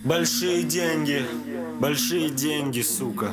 Большие деньги, сука.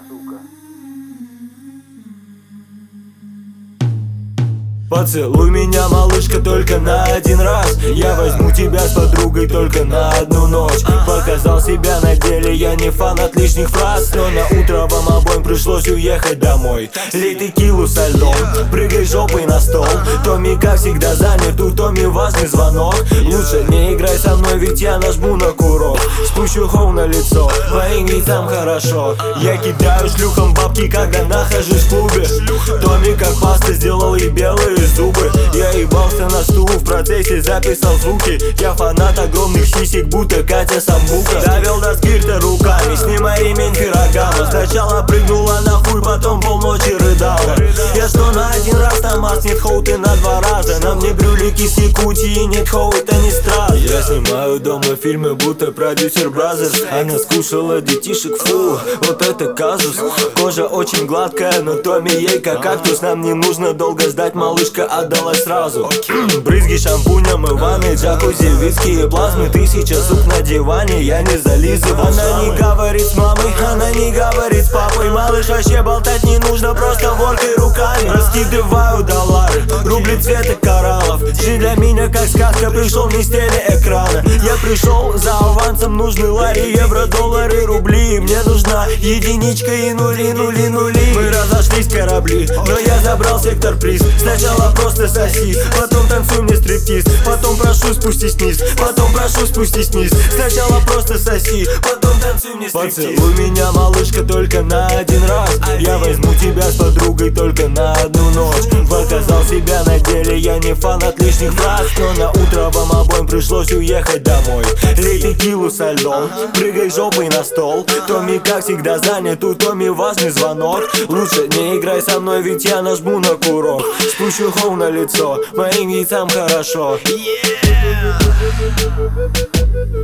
Поцелуй меня, малышка, только на один раз. Я возьму тебя с подругой только на одну ночь. Показал себя на деле, я не фанат лишних фраз, но на утро вам обоим пришлось уехать домой. Лей текилу со льдом, прыгай жопой на стол. Томми, как всегда, занят, у Томми важный звонок. Лучше не играй со мной, ведь я нажму на курок. Спущу хоу на лицо, моим яйцам хорошо. Я кидаю шлюхам бабки, когда нахожусь в клубе. Томми как паста сделал и белые зубы. Я ебался на стул, в процессе записал звуки. Я фанат огромных сисек, будто Катя Самбука. Довел до скирта руками, снимай ремень Феррагама. Сначала прыгнула на хуй, потом полночи рыдала. Я что, на один раз Томас, нет хоу, ты на два раза. На мне брюлики с Якутии, нет хоу, это не страшно. Я снимаю дома фильмы, будто продюсер Бразерс. Она скушала детишек, фу, вот это казус. Кожа очень гладкая, но Томми ей как кактус. Нам не нужно долго ждать, малышка отдалась сразу. Брызги шампунем и ванной, джакузи, виски и плазмы. 1000 сук на диване, я не зализывал. Она не говорит с мамой, она не говорит с папой. Малыш, вообще болтать не нужно, просто воркай руками. Раскидываю доллары, рубли цвета кораллов. Жизнь для меня как сказка, пришел не с телеэкрана. Я пришел за авансом, нужны лари, евро, доллары, рубли. Мне нужна единичка и нули, нули, нули. Мы разошлись корабли, но я забрал сектор приз. Сначала просто соси, потом танцуй мне стриптиз. Потом прошу спустись вниз, потом прошу спустись вниз. Сначала просто соси, потом танцуй мне стриптиз. Поцелуй меня, малышка, только на один раз. Я возьму тебя с подругой только на одну ночь. Показал себя на деле, я не фанат лишних фраз, но на утро вам обоим пришлось уехать домой. Лей текилу со льдом, прыгай жопой на стол. Томми, как всегда, занят, у Томми важный звонок. Лучше не играй со мной, ведь я нажму на курок. Спущу хоу на лицо, моим яйцам хорошо.